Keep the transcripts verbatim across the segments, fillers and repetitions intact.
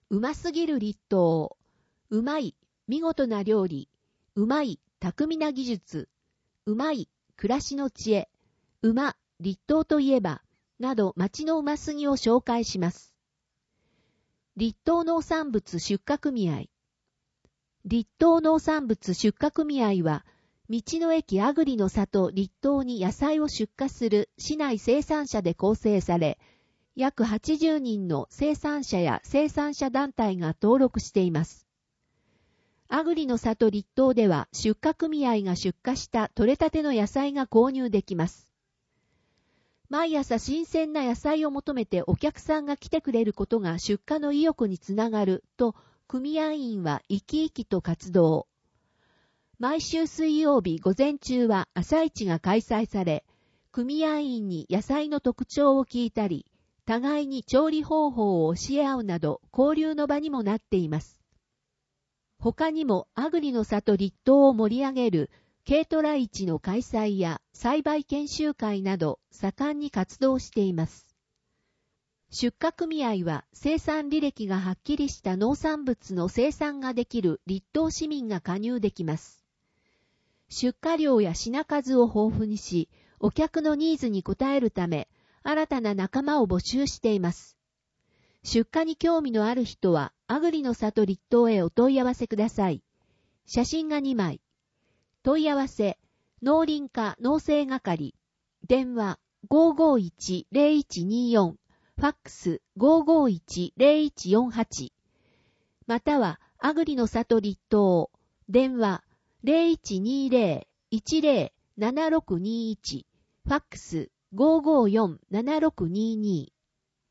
うますぎる立冬。うまい、見事な料理。うまい、巧みな技術。うまい、暮らしの知恵。うま、立冬といえば、など町のうますぎを紹介します。立冬農産物出荷組合。立冬農産物出荷組合は、道の駅あぐりの里立冬に野菜を出荷する市内生産者で構成され、約はちじゅうにんの生産者や生産者団体が登録しています。あぐりの里立冬では出荷組合が出荷した取れたての野菜が購入できます。毎朝新鮮な野菜を求めてお客さんが来てくれることが出荷の意欲につながると、組合員は生き生きと活動。毎週水曜日午前中は朝市が開催され、組合員に野菜の特徴を聞いたり、互いに調理方法を教え合うなど交流の場にもなっています。他にもあぐりの里立冬を盛り上げる軽トラ市の開催や栽培研修会など盛んに活動しています。出荷組合は生産履歴がはっきりした農産物の生産ができる立冬市民が加入できます。出荷量や品数を豊富にし、お客のニーズに応えるため、新たな仲間を募集しています。出荷に興味のある人は、あぐりの里立冬へお問い合わせください。写真がにまい。問い合わせ、農林課農政係。電話 ごーごーいちーぜろいちにーよん。ファックス ごーごーいちーぜろいちよんはち。または、あぐりの里立冬。電話 ゼロいちにーぜろ いちぜろ ななろくにいち。ファックス ごーごーよん ななろくにーにー。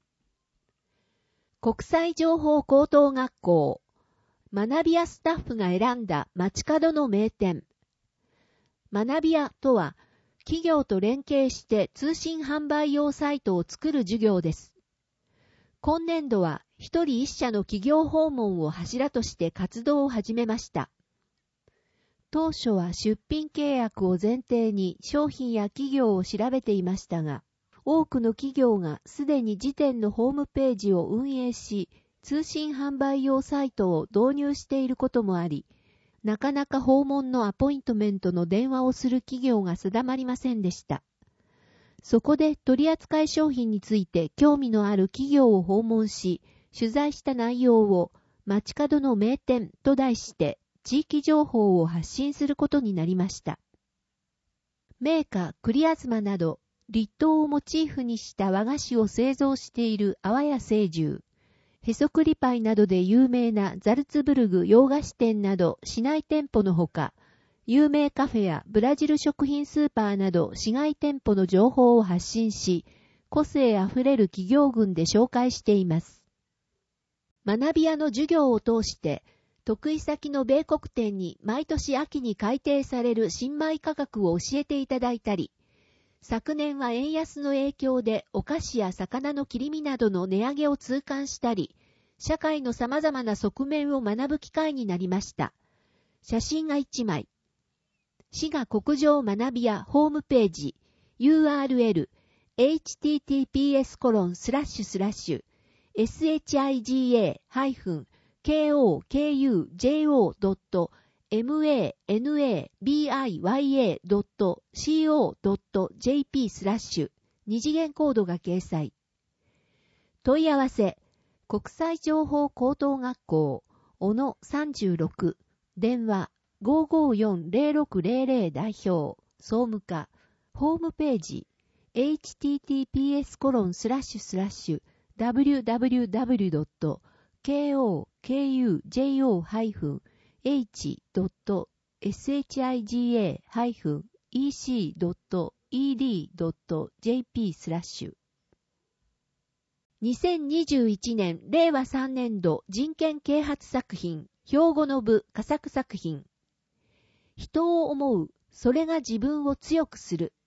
国際情報高等学校。学び屋スタッフが選んだ街角の名店。学び屋とは、企業と連携して通信販売用サイトを作る授業です。今年度は一人一社の企業訪問を柱として活動を始めました。当初は出品契約を前提に商品や企業を調べていましたが、多くの企業がすでに自店のホームページを運営し、通信販売用サイトを導入していることもあり、なかなか訪問のアポイントメントの電話をする企業が定まりませんでした。そこで取扱い商品について興味のある企業を訪問し、取材した内容を街角の名店と題して地域情報を発信することになりました。メーカー栗あずまなど立冬をモチーフにした和菓子を製造している淡谷製獣、へそくりパイなどで有名なザルツブルグ洋菓子店など市内店舗のほか、有名カフェやブラジル食品スーパーなど市外店舗の情報を発信し、個性あふれる企業群で紹介しています。学び屋の授業を通して、得意先の米国店に毎年秋に改定される新米価格を教えていただいたり、昨年は円安の影響でお菓子や魚の切り身などの値上げを痛感したり、社会の様々な側面を学ぶ機会になりました。写真がいちまい。滋賀国情学び屋ホームページ ユーアールエル エイチティーティーピーエスコロンスラッシュスラッシュ エスエイチアイジーエー ケーオーケーユージェーオー ドット マナビヤ ドット コー ドット ジェーピー スラッシュ二次元コードが掲載。問い合わせ国際情報高等学校小野さんじゅうろく電話 ごーごーよん ゼロろくゼロゼロ 代表総務課ホームページ エイチティーティーピーエスコロンスラッシュスラッシュ ダブリューダブリューダブリュー ドット ケーオーケーユージェーオー エイチ ドット シガ イーシー ドット イーディー ドット ジェーピー スラッシュにせんにじゅういちねんれいわさんねん度人権啓発作品兵庫の部佳作作品人を思うそれが自分を強くする